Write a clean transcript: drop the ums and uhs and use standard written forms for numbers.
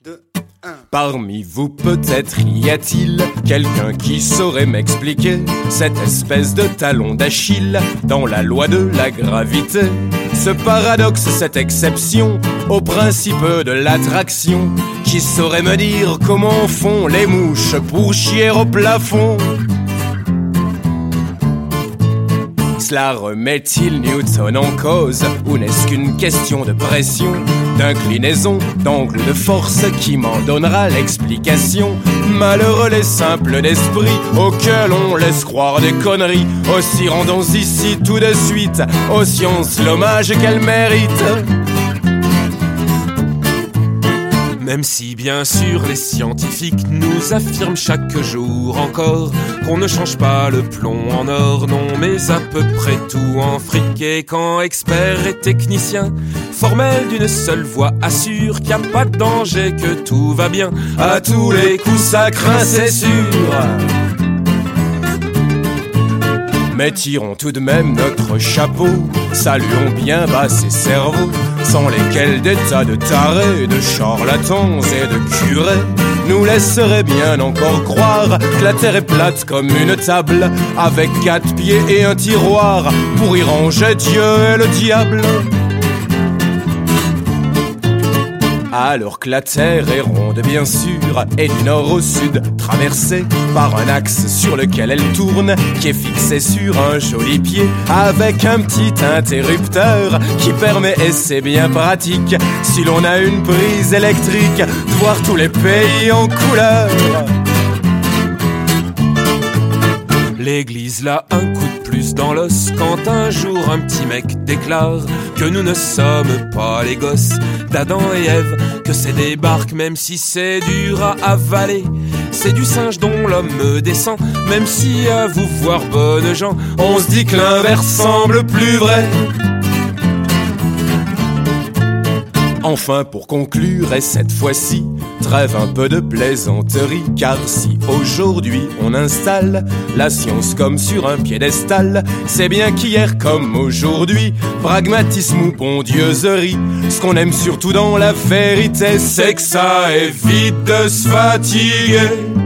2, 1. Parmi vous peut-être y a-t-il quelqu'un qui saurait m'expliquer cette espèce de talon d'Achille dans la loi de la gravité. Ce paradoxe, cette exception au principe de l'attraction, qui saurait me dire comment font les mouches pour chier au plafond. Cela remet-il Newton en cause, ou n'est-ce qu'une question de pression, d'inclinaison, d'angle de force qui m'en donnera l'explication? Malheureux les simples d'esprit auxquels on laisse croire des conneries. Aussi rendons ici tout de suite aux sciences l'hommage qu'elles méritent. Même si bien sûr les scientifiques nous affirment chaque jour encore qu'on ne change pas le plomb en or, non mais à peu près tout en fric. Et quand experts et techniciens formels d'une seule voix assurent qu'il n'y a pas de danger, que tout va bien, à tous les coups ça craint c'est sûr. Mais tirons tout de même notre chapeau, saluons bien bas ces cerveaux, sans lesquels des tas de tarés, de charlatans et de curés nous laisseraient bien encore croire que la terre est plate comme une table, avec 4 pieds et un tiroir pour y ranger Dieu et le diable. Alors que la terre est ronde bien sûr, et du nord au sud traversée par un axe sur lequel elle tourne, qui est fixé sur un joli pied, avec un petit interrupteur qui permet, et c'est bien pratique, si l'on a une prise électrique, de voir tous les pays en couleur. L'église l'a un coup de plus dans l'os quand un jour un petit mec déclare que nous ne sommes pas les gosses d'Adam et Ève, que c'est des barques même si c'est dur à avaler, c'est du singe dont l'homme descend, même si à vous voir bonnes gens on se dit que l'inverse semble plus vrai. Enfin pour conclure, et cette fois-ci, trêve un peu de plaisanterie, car si aujourd'hui on installe la science comme sur un piédestal, c'est bien qu'hier comme aujourd'hui, pragmatisme ou bondieuserie, ce qu'on aime surtout dans la vérité, c'est que ça évite de se fatiguer.